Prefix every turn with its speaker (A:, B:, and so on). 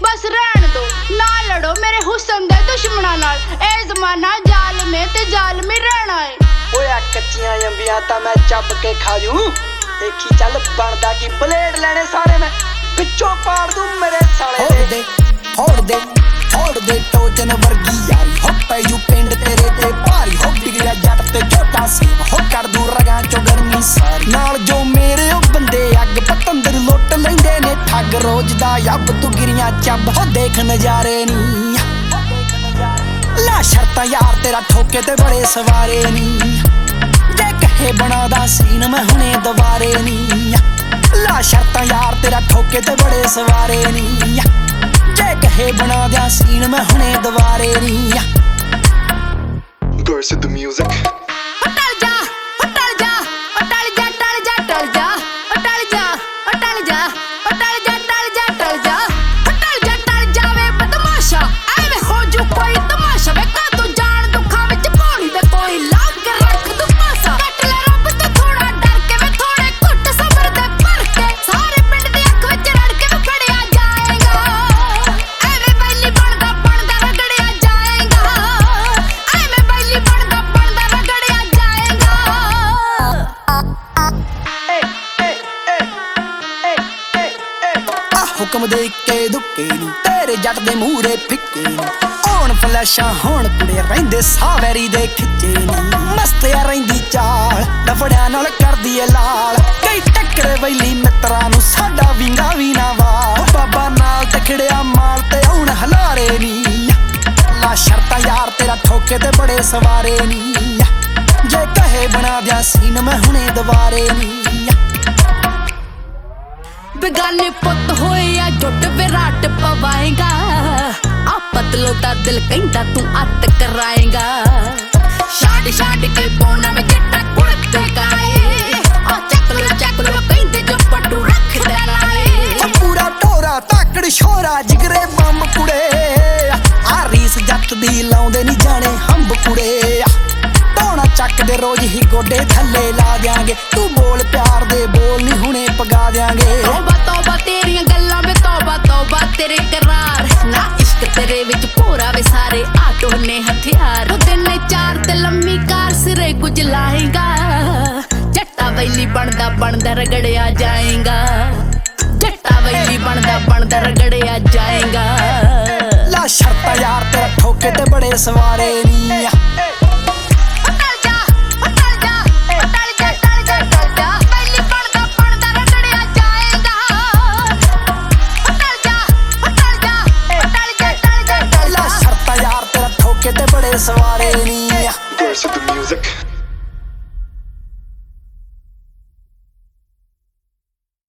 A: बस रहन दो ना लड़ो मेरे हुस्न दे दुश्मनां नाल। ए जमाना जालमे ते जालमी रहना है।
B: ओए कच्चियां अंबियां तां मैं चब के खाजू। देखी चल बनदा की ब्लेड लेने सारे मैं पिछों पाड़ दूं मेरे साले दे। फोड़ दे टोचन वर्गी यारी हो पैजू पिंड तेरे ते भारी हो बिगड़िया जट ते छोटा सेव हो कर दूं रगां चो गर्मी सारी नाल जो मेरे ओ बंदे अग पतंदर लुट लैंदे ने ठग रोज दा यब तू गिरियां चब हो देख नजारे नी ला शर्तां यार तेरा ठोके ते बड़े सवारे नी जे कहे बनादा सीन मैं हुणे दवारे नी ला शर्तां यार तेरा ठोके ते बड़े सवारे नी जे कहे बना दिया सीन मैं हुणे दवारे नी।
C: Burst of the music.
B: हुक्म दे के दुक्के नी तेरे जट दे मूरे फिक्के नी ओण फ्लैशां होण कुड़े रहिंदे सावैरी दे खिच्चे नी मस्त या रहिंदी चाल डफड़ियां नाल करदी ए लाल कई टक्करे वैली मित्रां नू साडा विंगा वी ना वाल बाबा नाल तखड़िया माल ते हुण हलारे नी ला शर्तां यार तेरा ठोके ते बड़े सवारे नी जे कहे बना दिया सीन मैं हुणे दवारे नी।
A: बेगाने पुत होए या जुट विराट पवाएगा आ पतलो दा दिल कहंदा तू अत कराएगा छाड़ के पौना में जट्टा कुड़ते काए आ चक लो कहंदे जो पट्टू रख दे लाए
B: पूरा टोरा ताकड़ छोरा जिगरे बम कुड़े आ रीस जट दी लाउंदे नी जाने हंब कुड़े टोना चक दे रोज ही गोडे थल्ले ला देंगे तू बोल प्यार दे बोल नी हुणे पगा देंगे।
A: तौबा तेरियां गल्लां वे तौबा तेरे करार ना इश्क तेरे विच पूरा वे सारे आटो ने हथियार दिन चार ते लम्मी कार सिरे कुछ लाएगा जट्टा वैली बनदा रगड़िया जाएगा जट्टा वैली बनदा रगड़िया जाएगा।
B: ला शर्तां यार तेरा ठोके ते बड़े सवारे नी बड़े सवारे नी।
C: Burst of the music.